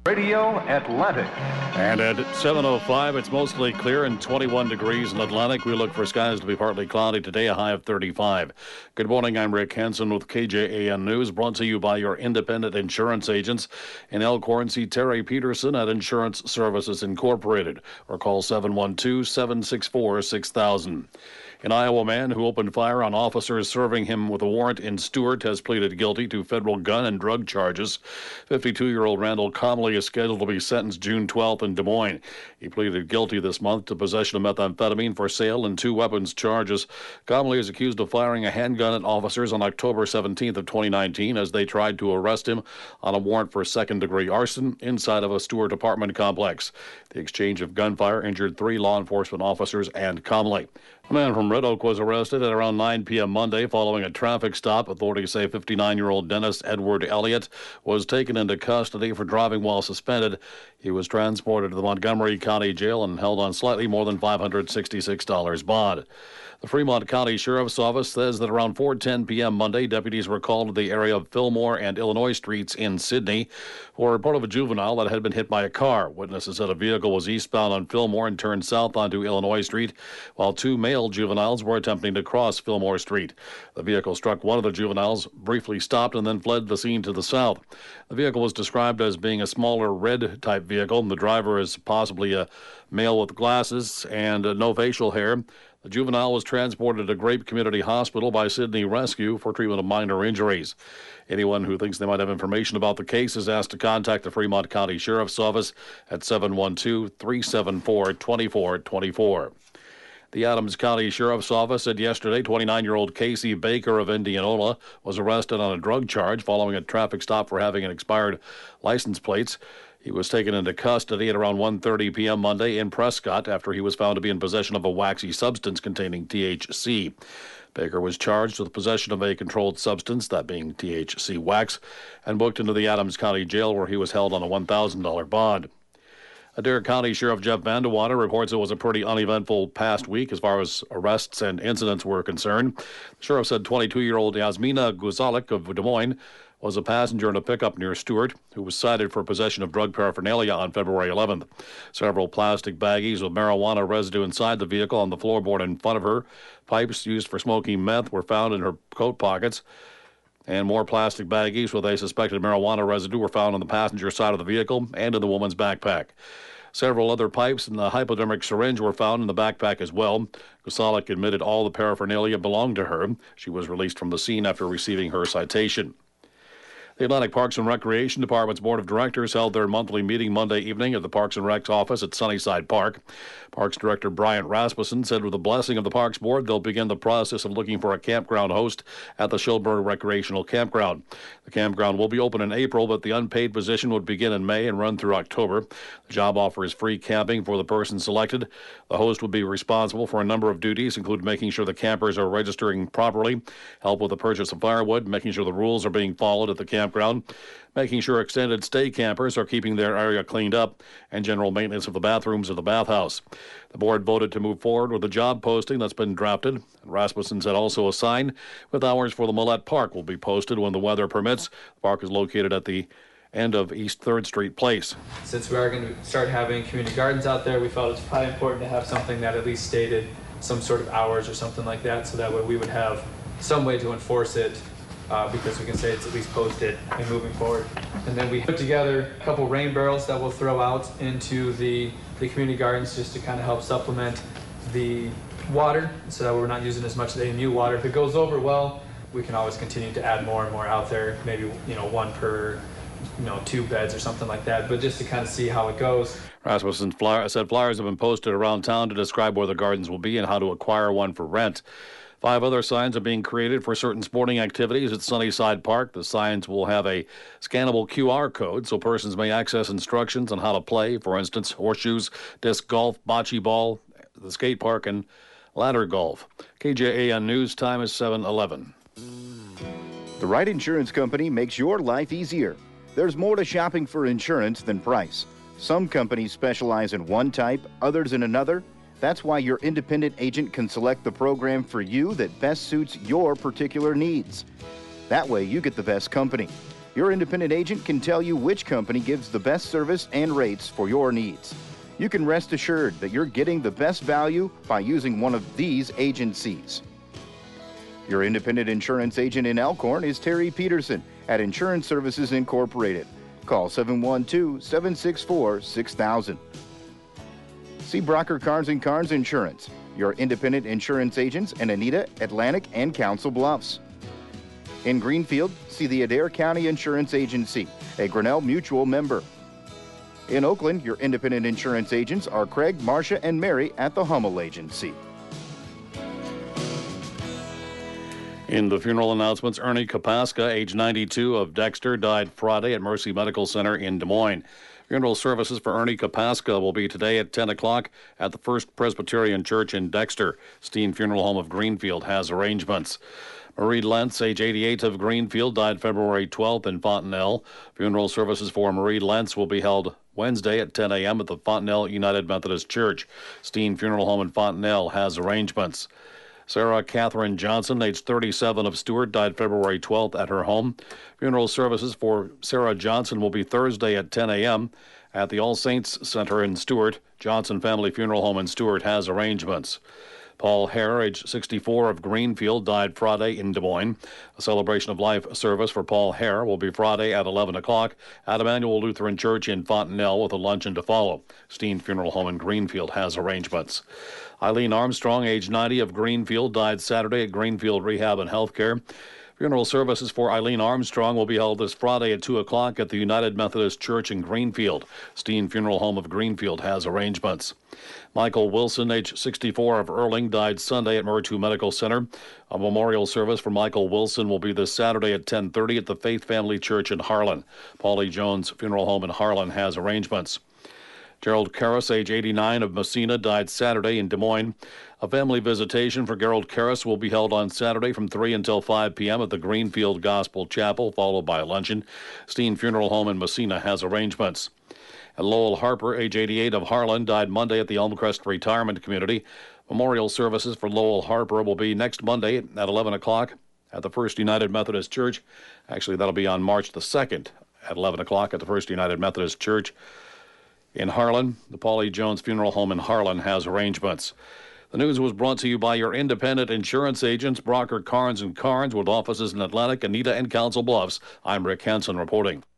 Radio Atlantic. And at 7:05, it's mostly clear and 21 degrees in Atlantic. We look for skies to be partly cloudy today, a high of 35. Good morning, I'm Rick Henson with KJAN News, brought to you by your independent insurance agents in Elkhorn. See Terry Peterson at Insurance Services Incorporated, or call 712-764-6000. An Iowa man who opened fire on officers serving him with a warrant in Stewart has pleaded guilty to federal gun and drug charges. 52-year-old Randall Comley is scheduled to be sentenced June 12th in Des Moines. He pleaded guilty this month to possession of methamphetamine for sale and 2 weapons charges. Comley is accused of firing a handgun at officers on October 17th of 2019 as they tried to arrest him on a warrant for second-degree arson inside of a Stewart apartment complex. The exchange of gunfire injured 3 law enforcement officers and Comley. A man from Red Oak was arrested at around 9 p.m. Monday following a traffic stop. Authorities say 59-year-old Dennis Edward Elliott was taken into custody for driving while suspended. He was transported to the Montgomery County Jail and held on slightly more than $566 bond. The Fremont County Sheriff's Office says that around 4:10 p.m. Monday, deputies were called to the area of Fillmore and Illinois streets in Sydney for a report of a juvenile that had been hit by a car. Witnesses said a vehicle was eastbound on Fillmore and turned south onto Illinois Street, while 2 male juveniles were attempting to cross Fillmore Street. The vehicle struck one of the juveniles, briefly stopped, and then fled the scene to the south. The vehicle was described as being a smaller red-type vehicle. The driver is possibly a male with glasses and no facial hair. The juvenile was transported to Grape Community Hospital by Sydney Rescue for treatment of minor injuries. Anyone who thinks they might have information about the case is asked to contact the Fremont County Sheriff's Office at 712-374-2424. The Adams County Sheriff's Office said yesterday 29-year-old Casey Baker of Indianola was arrested on a drug charge following a traffic stop for having an expired license plates. He was taken into custody at around 1:30 p.m. Monday in Prescott after he was found to be in possession of a waxy substance containing THC. Baker was charged with possession of a controlled substance, that being THC wax, and booked into the Adams County Jail where he was held on a $1,000 bond. Adair County Sheriff Jeff Vandewater reports it was a pretty uneventful past week as far as arrests and incidents were concerned. The sheriff said 22-year-old Yasmina Guzalik of Des Moines was a passenger in a pickup near Stewart who was cited for possession of drug paraphernalia on February 11th. Several plastic baggies with marijuana residue inside the vehicle on the floorboard in front of her. Pipes used for smoking meth were found in her coat pockets. And more plastic baggies with a suspected marijuana residue were found on the passenger side of the vehicle and in the woman's backpack. Several other pipes and a hypodermic syringe were found in the backpack as well. Gusalik admitted all the paraphernalia belonged to her. She was released from the scene after receiving her citation. The Atlantic Parks and Recreation Department's Board of Directors held their monthly meeting Monday evening at the Parks and Rec's office at Sunnyside Park. Parks Director Bryant Rasmussen said with the blessing of the Parks Board, they'll begin the process of looking for a campground host at the Shilberg Recreational Campground. The campground will be open in April, but the unpaid position would begin in May and run through October. The job offers free camping for the person selected. The host would be responsible for a number of duties, including making sure the campers are registering properly, help with the purchase of firewood, making sure the rules are being followed at the campground, making sure extended stay campers are keeping their area cleaned up, and general maintenance of the bathrooms of the bathhouse. The board voted to move forward with the job posting that's been drafted. Rasmussen said also a sign with hours for the Millette Park will be posted when the weather permits. The park is located at the end of East 3rd Street Place. Since we are going to start having community gardens out there, we felt it's probably important to have something that at least stated some sort of hours or something like that, so that way we would have some way to enforce it. Because we can say it's at least posted and moving forward. And then we put together a couple rain barrels that we'll throw out into the community gardens just to kind of help supplement the water so that we're not using as much AMU water. If it goes over well, we can always continue to add more and more out there, maybe one per 2 beds or something like that, but just to kind of see how it goes. Rasmussen said flyers have been posted around town to describe where the gardens will be and how to acquire one for rent. 5 other signs are being created for certain sporting activities at Sunnyside Park. The signs will have a scannable QR code so persons may access instructions on how to play, for instance, horseshoes, disc golf, bocce ball, the skate park, and ladder golf. KJAN News time is 7:11. The right insurance company makes your life easier. There's more to shopping for insurance than price. Some companies specialize in one type, others in another. That's why your independent agent can select the program for you that best suits your particular needs. That way you get the best company. Your independent agent can tell you which company gives the best service and rates for your needs. You can rest assured that you're getting the best value by using one of these agencies. Your independent insurance agent in Elkhorn is Terry Peterson at Insurance Services Incorporated. Call 712-764-6000. See Brocker Carnes & Carnes Insurance, your independent insurance agents in Anita, Atlantic, and Council Bluffs. In Greenfield, see the Adair County Insurance Agency, a Grinnell Mutual member. In Oakland, your independent insurance agents are Craig, Marcia, and Mary at the Hummel Agency. In the funeral announcements, Ernie Kapaska, age 92, of Dexter, died Friday at Mercy Medical Center in Des Moines. Funeral services for Ernie Kapaska will be today at 10 o'clock at the First Presbyterian Church in Dexter. Steen Funeral Home of Greenfield has arrangements. Marie Lentz, age 88, of Greenfield, died February 12th in Fontenelle. Funeral services for Marie Lentz will be held Wednesday at 10 a.m. at the Fontenelle United Methodist Church. Steen Funeral Home in Fontenelle has arrangements. Sarah Catherine Johnson, age 37, of Stewart, died February 12th at her home. Funeral services for Sarah Johnson will be Thursday at 10 a.m. at the All Saints Center in Stewart. Johnson Family Funeral Home in Stewart has arrangements. Paul Hare, age 64, of Greenfield, died Friday in Des Moines. A celebration of life service for Paul Hare will be Friday at 11 o'clock at Emmanuel Lutheran Church in Fontenelle with a luncheon to follow. Steen Funeral Home in Greenfield has arrangements. Eileen Armstrong, age 90, of Greenfield, died Saturday at Greenfield Rehab and Healthcare. Funeral services for Eileen Armstrong will be held this Friday at 2 o'clock at the United Methodist Church in Greenfield. Steen Funeral Home of Greenfield has arrangements. Michael Wilson, age 64, of Erling, died Sunday at Murtu Medical Center. A memorial service for Michael Wilson will be this Saturday at 10:30 at the Faith Family Church in Harlan. Paulie Jones Funeral Home in Harlan has arrangements. Gerald Karras, age 89, of Messina, died Saturday in Des Moines. A family visitation for Gerald Karras will be held on Saturday from 3 until 5 p.m. at the Greenfield Gospel Chapel, followed by a luncheon. Steen Funeral Home in Messina has arrangements. And Lowell Harper, age 88, of Harlan, died Monday at the Elmcrest Retirement Community. Memorial services for Lowell Harper will be next Monday at 11 o'clock at the First United Methodist Church. Actually, that'll be on March the 2nd at 11 o'clock at the First United Methodist Church in Harlan. The Paulie Jones Funeral Home in Harlan has arrangements. The news was brought to you by your independent insurance agents, Brocker Carnes & Carnes, with offices in Atlantic, Anita, and Council Bluffs. I'm Rick Hansen reporting.